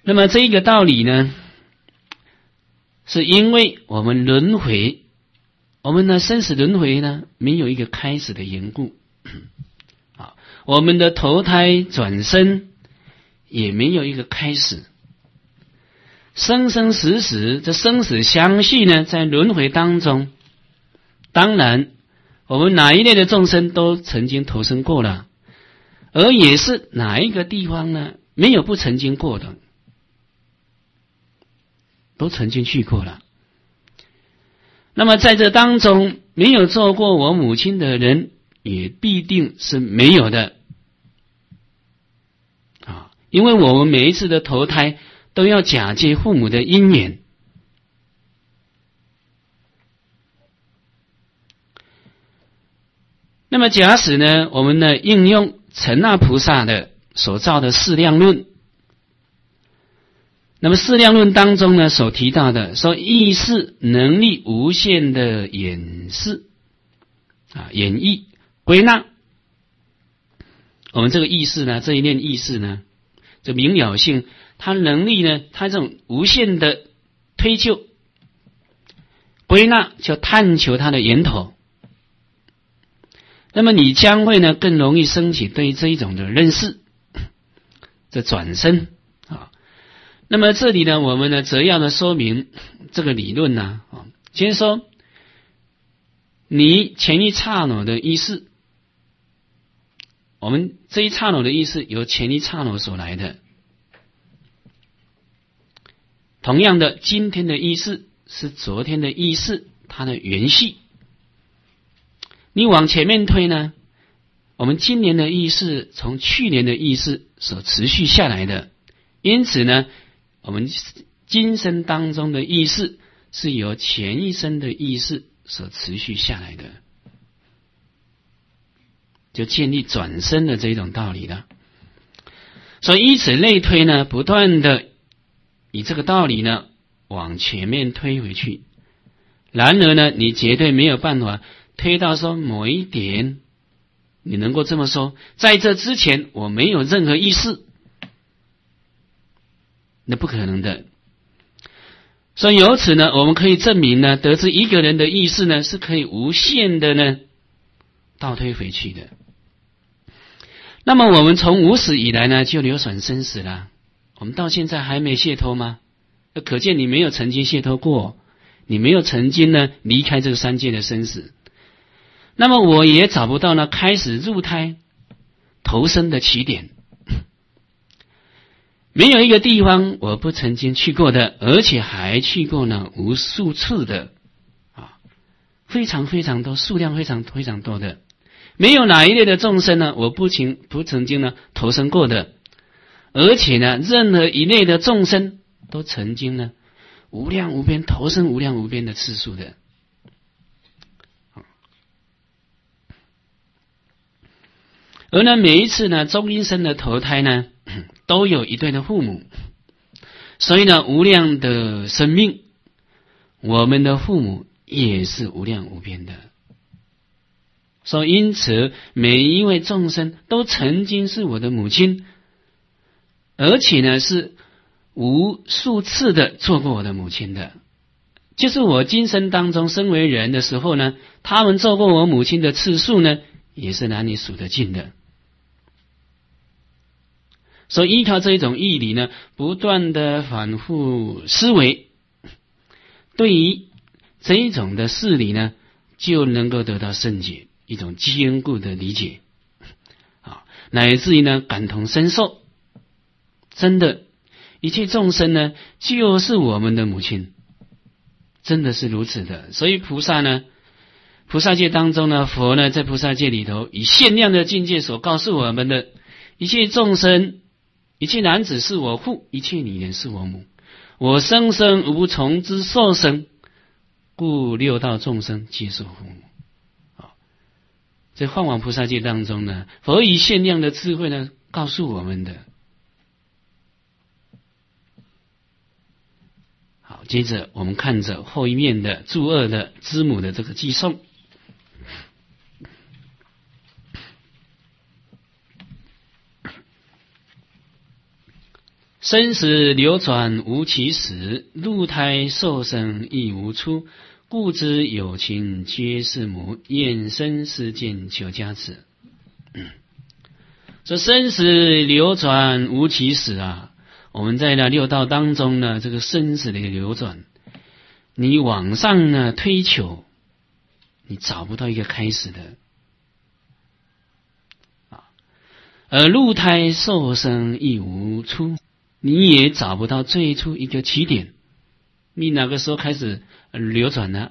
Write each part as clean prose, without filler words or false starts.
那么这个道理呢，是因为我们轮回，我们的生死轮回呢，没有一个开始的缘故啊，我们的投胎转生也没有一个开始，生生死死，这生死相续呢，在轮回当中，当然我们哪一类的众生都曾经投生过了，而也是哪一个地方呢，没有不曾经过的，都曾经去过了。那么在这当中，没有做过我母亲的人，也必定是没有的啊！因为我们每一次的投胎都要假借父母的因缘。那么假使呢，我们呢应用陈那菩萨的所造的释量论，那么释量论当中呢所提到的说意识能力无限的演示啊，演绎归纳，我们这个意识呢，这一念意识呢，这明了性，它能力呢，它这种无限的推究归纳，就探求它的源头。那么你将会呢更容易升起对这一种的认识，这转身啊。那么这里呢，我们呢则要呢说明这个理论呢啊，先说你前一刹那的意识，我们这一刹那的意识由前一刹那所来的。同样的，今天的意识是昨天的意识，它的原系。你往前面推呢，我们今年的意识从去年的意识所持续下来的，因此呢，我们今生当中的意识是由前一生的意识所持续下来的，就建立转生的这种道理了。所以以此类推呢，不断的以这个道理呢往前面推回去。然而呢，你绝对没有办法推到说某一点，你能够这么说，在这之前我没有任何意识，那不可能的。所以由此呢，我们可以证明呢，得知一个人的意识呢是可以无限的呢倒推回去的。那么我们从无始以来呢就流转生死了，我们到现在还没解脱吗？可见你没有曾经解脱过，你没有曾经呢离开这个三界的生死。那么我也找不到呢开始入胎投生的起点，没有一个地方我不曾经去过的，而且还去过呢无数次的啊，非常非常多，数量非常非常多的。没有哪一类的众生呢我不曾经呢投生过的，而且呢任何一类的众生都曾经呢无量无边投生无量无边的次数的。而呢每一次呢中阴身的投胎呢都有一对的父母，所以呢无量的生命，我们的父母也是无量无边的。所以因此每一位众生都曾经是我的母亲，而且呢是无数次的做过我的母亲的。就是我今生当中身为人的时候呢，他们做过我母亲的次数呢也是难以数得尽的。所以依靠这一种义理呢，不断的反复思维，对于这一种的事理呢，就能够得到圣解，一种坚固的理解啊，乃至于呢感同身受。真的，一切众生呢，就是我们的母亲，真的是如此的。所以菩萨呢，菩萨界当中呢，佛呢在菩萨界里头，以限量的境界所告诉我们的，一切众生，一切男子是我父，一切女人是我母，我生生无从之受生，故六道众生皆是父母。在梵网菩萨界当中呢，佛以限量的智慧呢告诉我们的。好，接着我们看着后一面的注二的知母的这个寄颂。 生死流转无其始，入胎受生亦无出。故知有情皆是母，愿生世间求加持。这生死流转无其始啊！我们在那六道当中呢，这个生死的流转，你往上呢推求，你找不到一个开始的而入胎受生亦无出，你也找不到最初一个起点，你哪个时候开始流转呢？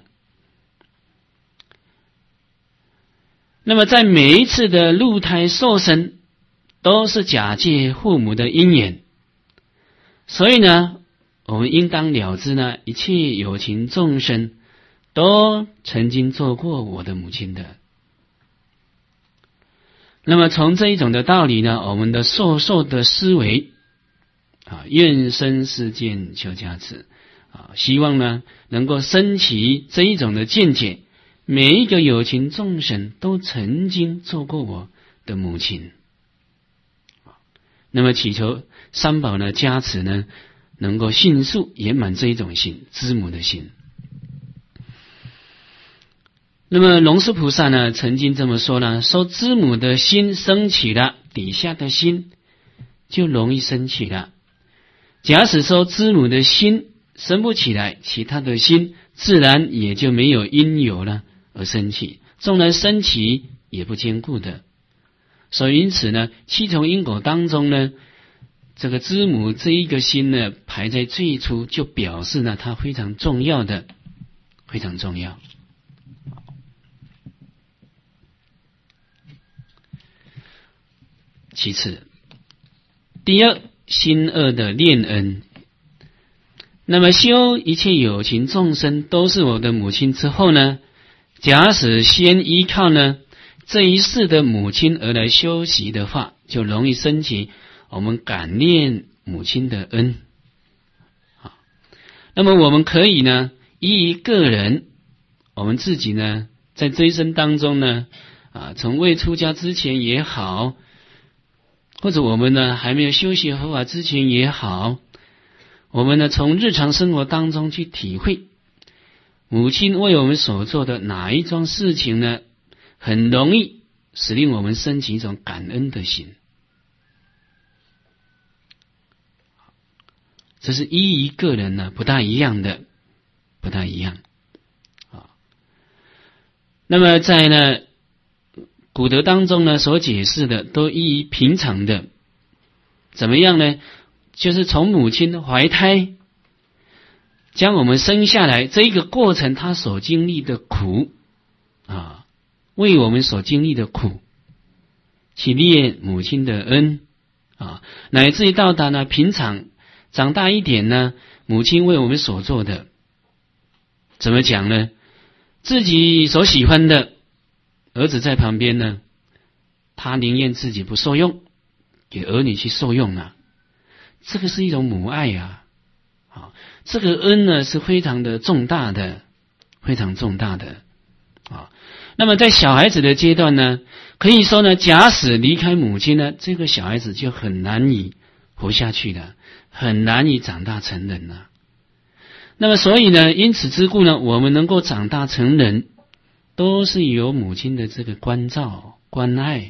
那么在每一次的入胎受生，都是假借父母的因缘，所以呢，我们应当了知呢，一切有情众生都曾经做过我的母亲的。那么从这一种的道理呢，我们的受的思维愿生世间求加持希望呢能够升起这一种的见解，每一个有情众生都曾经做过我的母亲。那么祈求三宝呢加持呢，能够迅速圆满这一种心，知母的心。那么龙树菩萨呢曾经这么说呢，说知母的心升起了，底下的心就容易升起了。假使说知母的心升不起来，其他的心自然也就没有因由了而升起，纵然升起也不坚固的。所以因此呢，七重因果当中呢，这个知母这一个心呢排在最初，就表示呢它非常重要的，非常重要。其次，第二，心恶的恋恩。那么修一切有情众生都是我的母亲之后呢，假使先依靠呢这一世的母亲而来修习的话，就容易升起我们感念母亲的恩。那么我们可以呢依于个人，我们自己呢在这一生当中呢从未出家之前也好，或者我们呢还没有修习佛法之前也好，我们呢从日常生活当中去体会母亲为我们所做的哪一桩事情呢，很容易使令我们升起一种感恩的心。这是依于个人呢不大一样的，不大一样那么在呢古德当中呢所解释的都依于平常的。怎么样呢？就是从母亲怀胎将我们生下来这一个过程，他所经历的苦为我们所经历的苦去念母亲的恩乃至于到达呢平常长大一点呢，母亲为我们所做的，怎么讲呢？自己所喜欢的儿子在旁边呢，他宁愿自己不受用，给儿女去受用这个是一种母爱这个恩呢是非常的重大的，非常重大的那么在小孩子的阶段呢，可以说呢，假使离开母亲呢，这个小孩子就很难以活下去了，很难以长大成人了。那么所以呢，因此之故呢，我们能够长大成人，都是有母亲的这个关照关爱。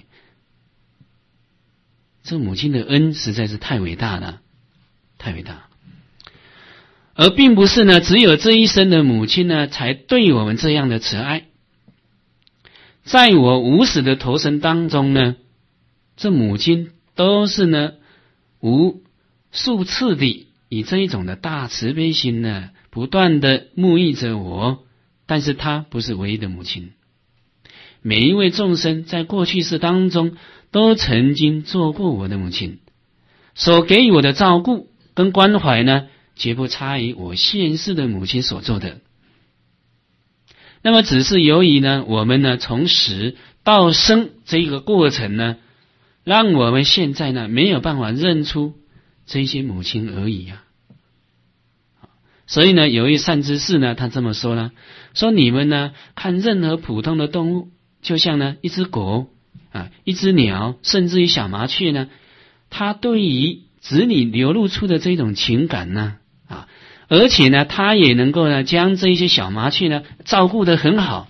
这母亲的恩实在是太伟大了，太伟大。而并不是呢，只有这一生的母亲呢，才对我们这样的慈爱。在我无始的投生当中呢，这母亲都是呢无数次地以这一种的大慈悲心呢，不断的沐浴着我。但是她不是唯一的母亲，每一位众生在过去世当中都曾经做过我的母亲，所给予我的照顾跟关怀呢，绝不差于我现世的母亲所做的。那么只是由于呢，我们呢从死到生这一个过程呢，让我们现在呢没有办法认出这些母亲而已所以呢，有一善知识呢，他这么说呢，说你们呢看任何普通的动物，就像呢一只狗一只鸟，甚至于小麻雀呢，它对于子女流露出的这种情感呢，而且呢，他也能够呢将这些小麻雀呢照顾得很好。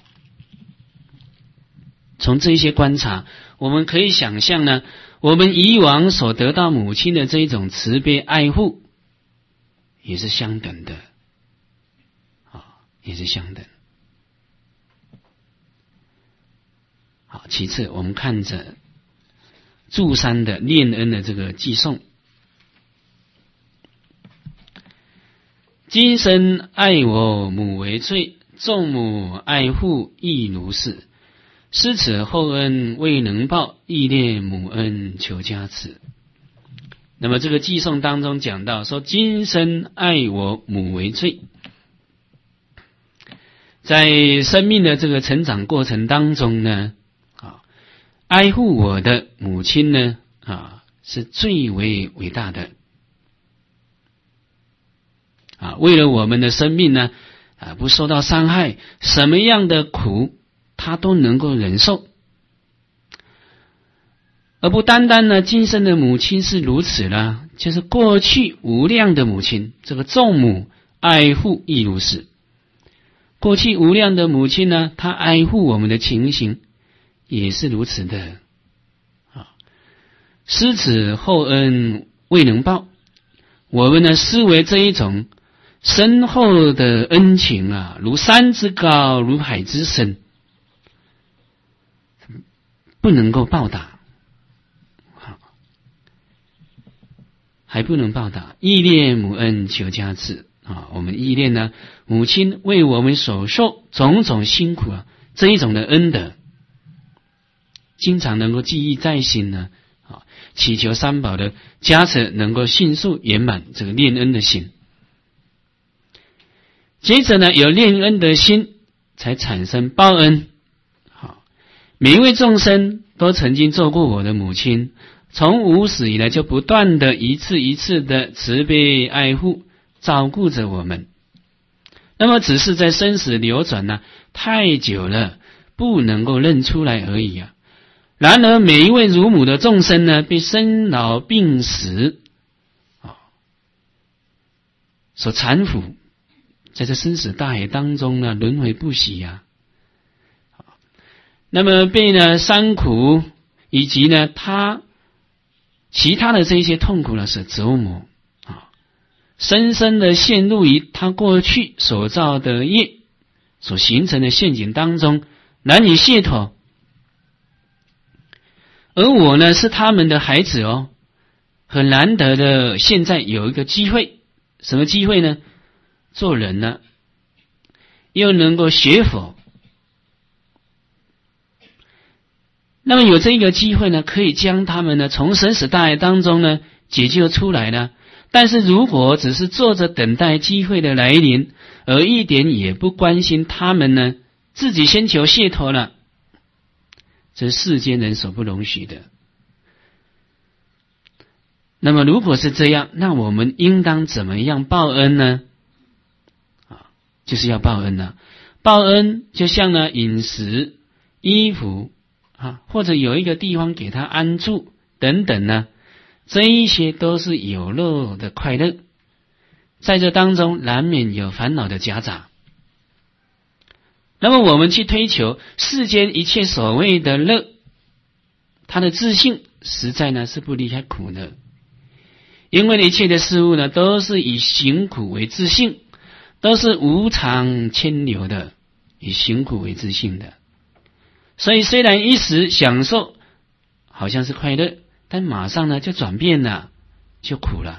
从这些观察，我们可以想象呢，我们以往所得到母亲的这种慈悲爱护，也是相等的，也是相等。好，其次我们看着祝山的念恩的这个寄颂。今生爱我母为最，众母爱护亦如是。施此厚恩未能报，亦念母恩求加持。那么这个寄颂当中讲到说，今生爱我母为最，在生命的这个成长过程当中呢，爱护我的母亲呢，是最为伟大的。为了我们的生命呢，不受到伤害，什么样的苦他都能够忍受，而不单单呢，今生的母亲是如此了，就是过去无量的母亲，这个众母爱护亦如是。过去无量的母亲呢，她爱护我们的情形也是如此的。施此厚恩未能报，我们呢思维这一种深厚的恩情如山之高，如海之深，不能够报答，还不能报答，忆念母恩求加持。我们忆念呢，母亲为我们所受种种辛苦这一种的恩德，经常能够记忆在心呢，祈求三宝的加持，能够迅速圆满这个念恩的心。接着呢，有念恩的心，才产生报恩。每一位众生都曾经做过我的母亲，从无始以来就不断的一次一次的慈悲爱护照顾着我们。那么只是在生死流转呢，太久了，不能够认出来而已。然而每一位乳母的众生呢，被生老病死所缠缚，在这生死大海当中呢，轮回不息那么被呢伤苦以及呢他其他的这些痛苦呢所折磨深深的陷入于他过去所造的业所形成的陷阱当中，难以解脱。而我呢是他们的孩子很难得的，现在有一个机会，什么机会呢？做人呢又能够学佛，那么有这个机会呢，可以将他们呢从生死大海当中呢解救出来呢。但是如果只是坐着等待机会的来临，而一点也不关心他们呢，自己先求解脱了，这是世间人所不容许的。那么如果是这样，那我们应当怎么样报恩呢？就是要报恩了。报恩就像呢饮食、衣服或者有一个地方给他安住等等呢，这一些都是有乐的快乐，在这当中难免有烦恼的夹杂。那么我们去推求世间一切所谓的乐，他的自信实在呢是不离开苦乐，因为一切的事物呢都是以行苦为自性，都是无常牵流的，以行苦为自性的。所以虽然一时享受好像是快乐，但马上呢就转变了，就苦了。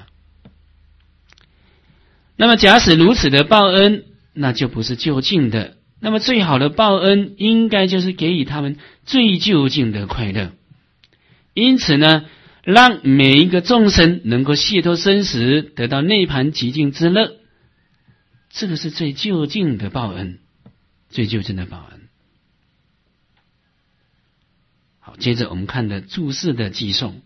那么假使如此的报恩，那就不是究竟的。那么最好的报恩应该就是给予他们最究竟的快乐。因此呢，让每一个众生能够解脱生死，得到涅槃极尽之乐，这个是最究竟的报恩，最究竟的报恩。好，接着我们看的注释的偈颂。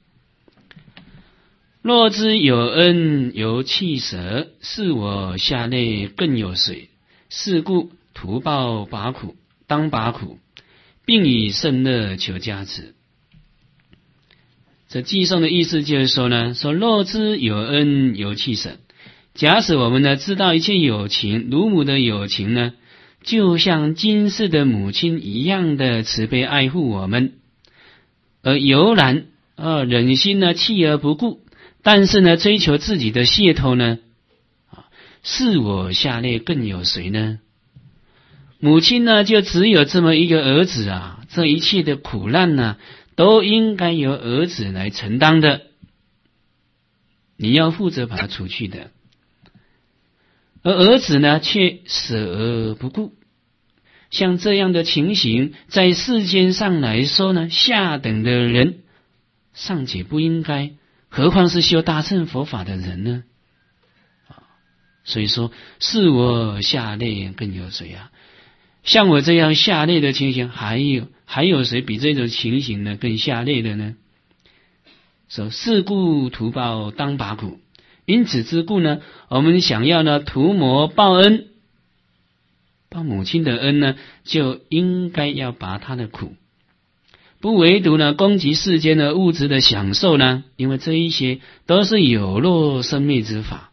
若知有恩犹弃舍，是我下内更有水，是故图报拔苦，当拔苦，并以胜乐求加持。 这寄送的意思就是说呢，说若知有恩有弃舍。假使我们呢知道一切有情，乳母的有情呢，就像今世的母亲一样的慈悲爱护我们，而悠然忍心呢弃而不顾，但是呢追求自己的解脱呢，是我下列更有谁呢？母亲呢就只有这么一个儿子啊，这一切的苦难呢，都应该由儿子来承担的，你要负责把他除去的。而儿子呢却舍而不顾，像这样的情形，在世间上来说呢，下等的人尚且不应该，何况是修大乘佛法的人呢？所以说，是我下列更有谁啊？像我这样下列的情形，还有谁比这种情形呢更下列的呢？说是故图报当拔苦。因此之故呢，我们想要呢图谋报恩，报母亲的恩呢，就应该要拔他的苦，不唯独呢攻击世间的物质的享受呢，因为这一些都是有漏生灭之法，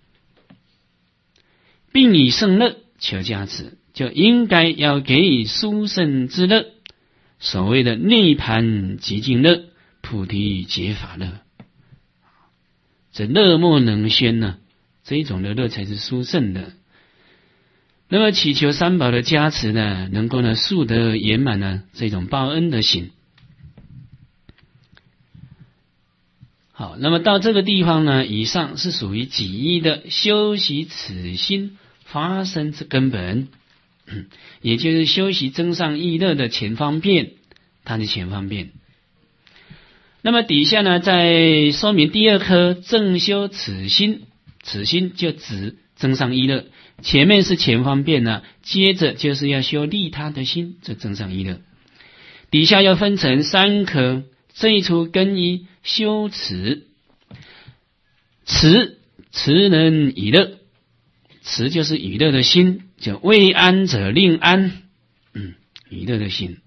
并以胜乐求加持，就应该要给予殊胜之乐，所谓的涅槃极尽乐、菩提解法乐。这乐莫能宣呢，这一种的乐才是殊胜的。那么祈求三宝的加持呢，能够呢速得圆满呢这种报恩的心。好，那么到这个地方呢，以上是属于己意的修习此心发生之根本，也就是修习增上意乐的前方便，它的前方便。那么底下呢，在说明第二颗正修此心，此心就指增上意乐，前面是前方便呢，接着就是要修利他的心，这增上意乐。底下要分成三颗，这一出根一修持，持能以乐，持就是以乐的心，就为安者令安，以乐的心。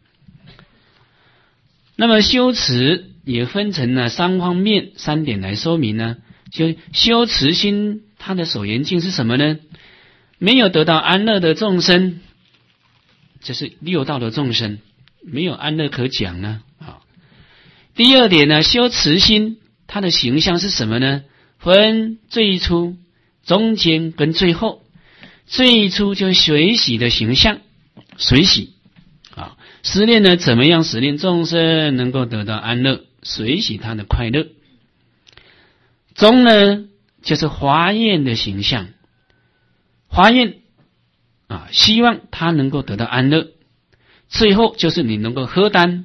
那么修持也分成了三方面3点来说明呢。就修持心，它的所缘境是什么呢？没有得到安乐的众生，这是六道的众生，没有安乐可讲呢。第二点呢，修持心，它的形象是什么呢？分最初、中间跟最后。最初就随喜的形象，随喜实练呢，怎么样实练众生能够得到安乐，随喜他的快乐。中呢，就是华严的形象，华严希望他能够得到安乐。最后就是你能够荷担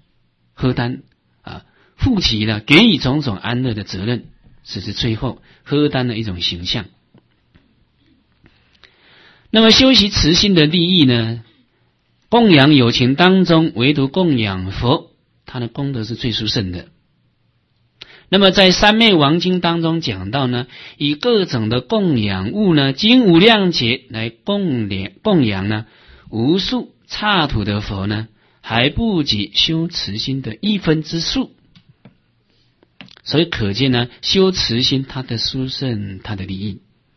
负起了给予种种安乐的责任，这是最后荷担的一种形象。那么修习慈心的利益呢，供养有情当中，唯独供养佛，他的功德是最殊胜的。那么在三昧王经当中讲到呢，以各种的供养物呢，经无量劫来供养呢，无数刹土的佛呢，还不及修慈心的1分之数。所以可见呢，修慈心它的殊胜，它的利益。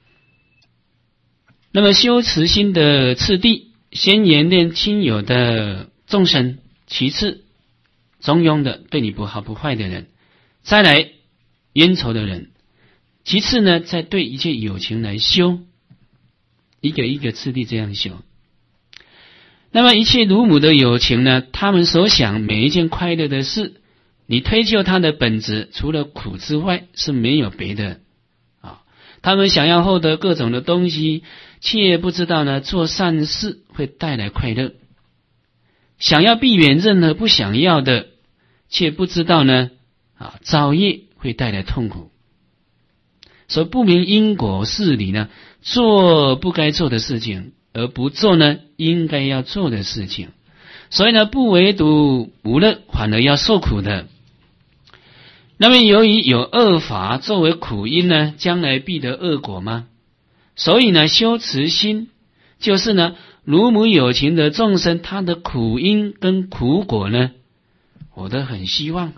那么修慈心的次第，先演练亲友的众生，其次中庸的对你不好不坏的人，再来冤仇的人，其次呢再对一切有情来修，一个一个次第这样修。那么一切乳母的有情呢，他们所想每一件快乐的事，你推究他的本质，除了苦之外是没有别的他们想要获得各种的东西，却不知道呢做善事会带来快乐，想要避免任何不想要的，却不知道呢造业会带来痛苦。所以不明因果事理呢，做不该做的事情，而不做呢应该要做的事情。所以呢，不唯独无乐，反而要受苦的。那么由于有恶法作为苦因呢，将来必得恶果吗？所以呢，修慈心就是呢，乳母有情的众生，他的苦因跟苦果呢，我都很希望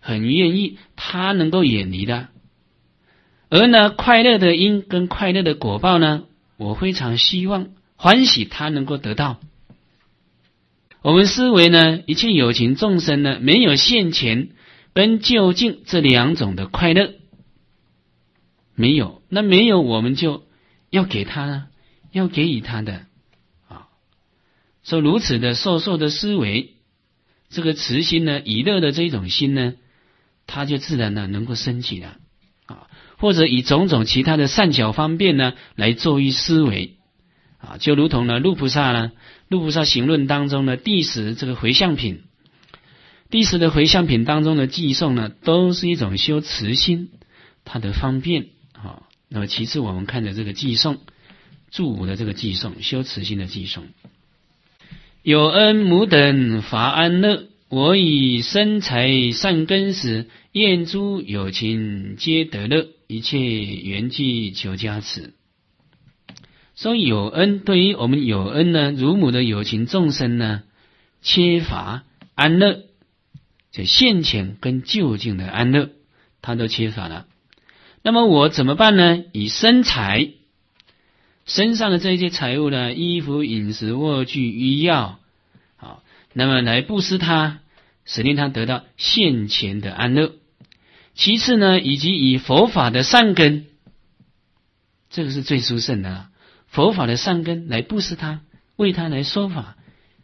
很愿意他能够远离的。而呢，快乐的因跟快乐的果报呢，我非常希望欢喜他能够得到。我们思维呢，一切有情众生呢，没有现前跟究竟这两种的快乐，没有，那没有我们就要给他呢，要给予他的啊。所以如此的受的思维，这个慈心呢，以乐的这种心呢，它就自然呢能够升起了啊，或者以种种其他的善巧方便呢来作于思维啊，就如同呢陆菩萨行论当中的第10这个回向品，第10的回向品当中的寄颂呢，都是一种修慈心它的方便啊。那么其次我们看的这个寄颂，注5的这个寄颂，修慈心的寄颂。有恩母等法安乐，我以身财善根时，愿诸有情皆得乐，一切缘具求加持。所以有恩，对于我们有恩呢，如母的有情众生呢，缺乏安乐，就现前跟究竟的安乐，他都缺乏了。那么我怎么办呢？以身财，身上的这些财物呢，衣服、饮食、卧具、医药，好，那么来布施他，使令他得到现前的安乐。其次呢，以及以佛法的善根，这个是最殊胜的了。佛法的善根来布施他，为他来说法，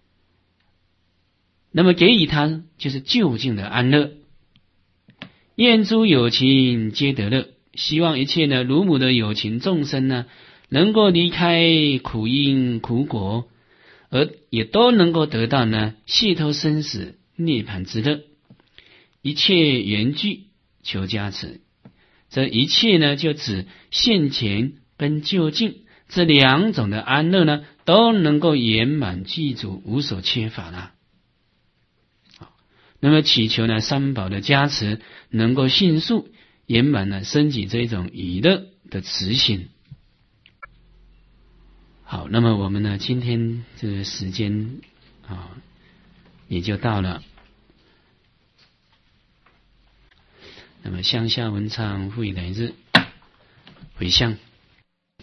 那么给予他就是究竟的安乐。愿诸有情皆得乐，希望一切呢如母的有情众生呢，能够离开苦因苦果，而也都能够得到呢解脱生死涅槃之乐，一切缘具求加持。这一切呢，就指现前跟究竟这两种的安乐呢，都能够圆满具足，无所缺乏了。那么祈求呢三宝的加持，能够迅速圆满呢升起这种以乐的慈心。好，那么我们呢今天这个时间也就到了。那么向下文唱复以来日回向。